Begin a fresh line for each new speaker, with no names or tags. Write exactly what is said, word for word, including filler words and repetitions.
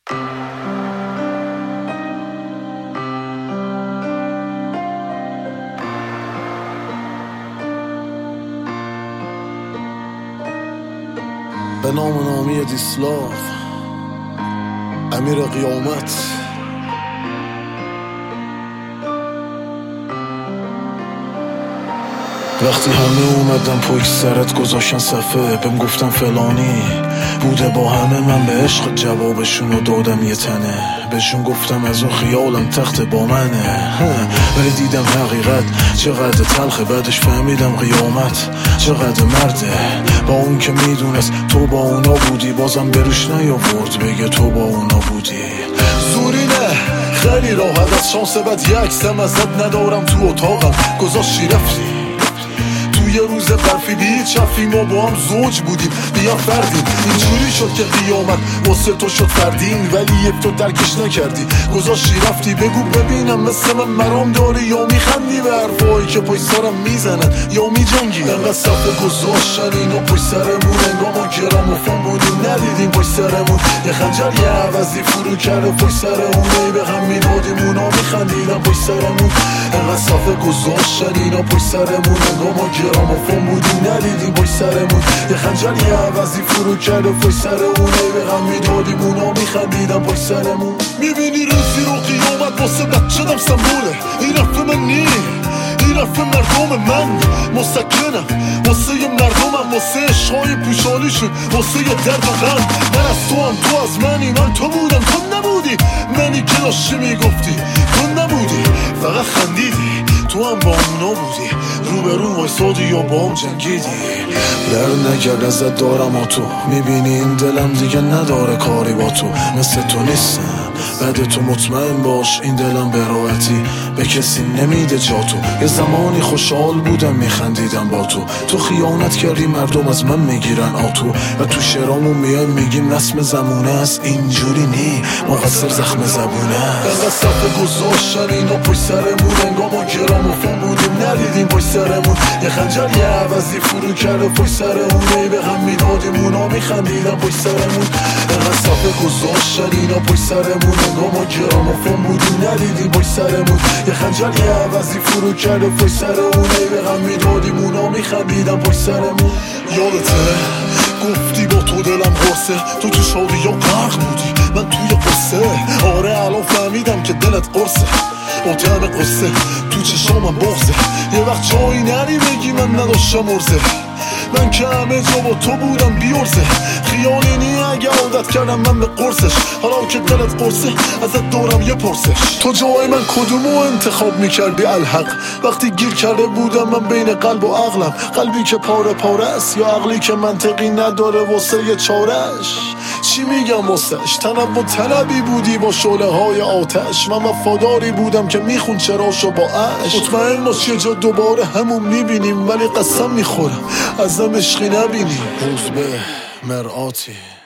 به نام نامی دیسلاف امیر قیامت. وقتی همه اومدن پشت سرت گذاشتن صفحه، بهم گفتن فلانی بوده با همه، من به عشق جوابشون رو دادم یه تنه. بهشون گفتم از اون خیالم تخت با منه، ولی دیدم حقیقت چقدر تلخه. بعدش فهمیدم قیامت چقدر مرده. با اون که میدونست تو با اونا بودی، بازم بروش نیاورد بگه تو با اونا بودی. زوری نه، خیلی راحت از شانس بد یک سم ازت ندارم تو اتاقم گذاشتی رفتی. یه روز برفی بید چفی ما با هم زوج بودیم، بیا فردیم. اینجوری شد که قیامت واسه تو شد فردین، ولی یک تو درکش نکردی گذاشتی رفتی. بگو ببینم مثل من مرام داری یا میخندی به حرفایی که پشت سرم میزنن یا میجنگی؟ انقدر صفحه گذاشتن اینا پشت سرمون، انگار ما گراموفون بودیم ندیدیم پشت سرمون. یه خنجر یه عوضی فرو کرده پشت سرمون، ای به هم میدادیم اونا میخندیدن پشت سرمون. انقدر صفحه گذاشتن اینا پشت سرمون، انگار ما گراموفون بودیم ندیدیم پشت سرمون. یه خنجر یه عوضی فرو کرده پشت سرمون، ای به هم میدادیم اونا میخندیدن پشت سرمون. میبینی روزی رو قیامت واسه بچه‌دم سمبوله، این رفت من نی، این رفت مردم من مسکنم، واسه یه مردمم، واسه عشقای پوشالیشون، واسه یه درد و غم. من از تو هم تو از منی، من تو بودم تو نبودی، منی که داشتی میگفتی تو نبودی، فقط خندیدی. تو هم با اونا بودی، رو به رو وایسادی یا با هم جنگیدی. در نگرد ازت دارم و تو میبینی این دلم دیگه نداره کاری با تو، مثل تو نیستم بعد تو مطمئن باش. این دلم به راحتی به کسی نمیده جا تو. یه زمانی خوشحال بودم میخندیدم با تو، تو خیانت کردی مردم از من میگیرن آتو. و تو شعرامون میایم میگیم رسم زمونه است، اینجوری نی مقصر زخم زبونه است. انقدر صفحه گذاشتن اینا پشت سرمون، انگار ما گراموفون بودیم ندیدیم پشت سرمون. یه خنجر یه عوضی فرو کرده پشت سرمون، ای به هم میدادیم اونا میخندیدن پشت سرمون. انقدر صفحه گذاشتن اینا پشت سرمون، انگار ما گراموفون بودیم ندیدیم پشت سرمون. یه خنجر یه عوضی فرو کرده پشت سرمون، ای به هم میدادیم اونا میخندیدن پشت سرمون. یادته گفتی با تو دلم قرصه، تو تو شادی یا غرق بودی من توی قصه. آره الان فهمیدم که دلت قرصه، با طعم قصه تو چشامم بغزه. یه وقت جایی نری بگی من نداشتم ارزه، من که همه جا با تو بودم بیارزه. خیالی نی اگه عادت کردم من به قرصش، حالا که دلت قرصه ازت دارم یه پرسش. تو جای من کدومو انتخاب میکردی الحق؟ وقتی گیر کرده بودم من بین قلب و عقلم، قلبی که پاره پاره است یا عقلی که منطقی نداره واسه یه چارش. چی میگم واسش؟ تنم و طلبی بودی با شعله های آتش، من وفاداری بودم که میخون چراشو با عشق. مطمئن باش یه جا دوباره همون میبینیم، ولی قسم میخورم ازم عشقی نبینیم. روز به مرآتی